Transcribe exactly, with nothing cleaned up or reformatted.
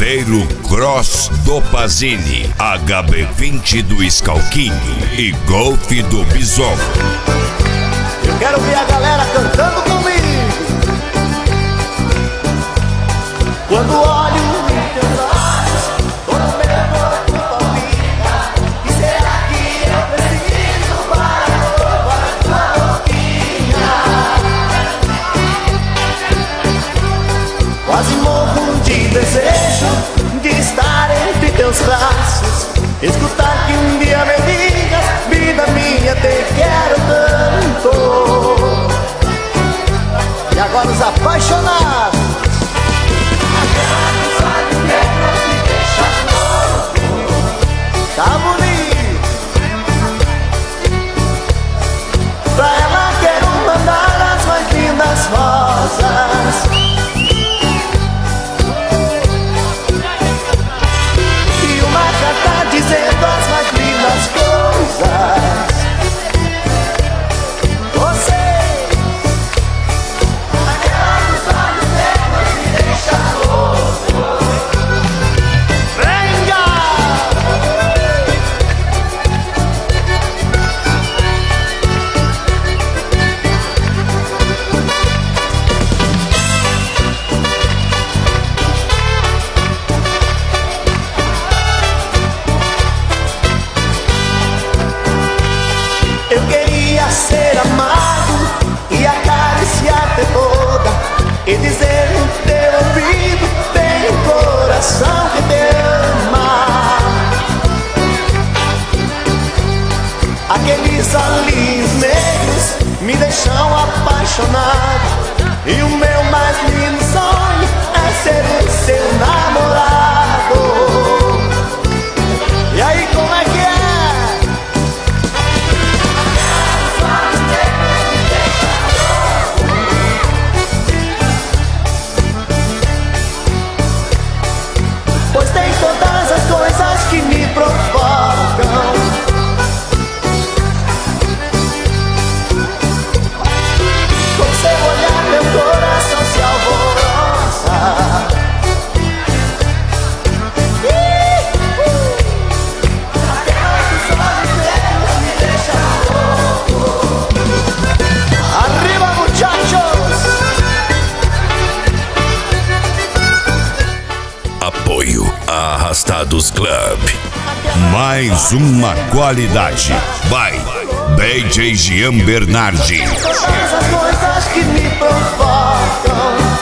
Cruzeiro Cross do Pazini, H B vinte do Scalquinho e Golf do Bison. Eu quero ver a galera cantando comigo. Quando olho em teus olhos, todo meu corpo palpita. E será que eu preciso para roubar a tua roupinha? Quase morro de desejo de estar entre teus braços, escutar que um dia me digas: vida minha, te quero tanto. E agora os apaixonados. Tá bonito. Pra ela quero mandar as mais lindas rosas e uma carta dizendo as mais lindas coisas. Você, aquela dos olhos delas me deixa louco. Venga! Eu queria ser amado e acariciar-te toda e dizer no teu ouvido: tem um coração que te ama. Aqueles olhinhos negros me deixam apaixonado e o meu mais lindo sonho é ser o seu namorado. E aí, como é que é? Pois tem todas as coisas que me provocam. Com seu olhar meu coração se alvoroça. Aquela dos olhos deles me deixa louco. Arriba, muchachos! Apoio Arrastados Club. Mais uma qualidade. Vai, D J Jean Bernardi. Todas as coisas que me provocam.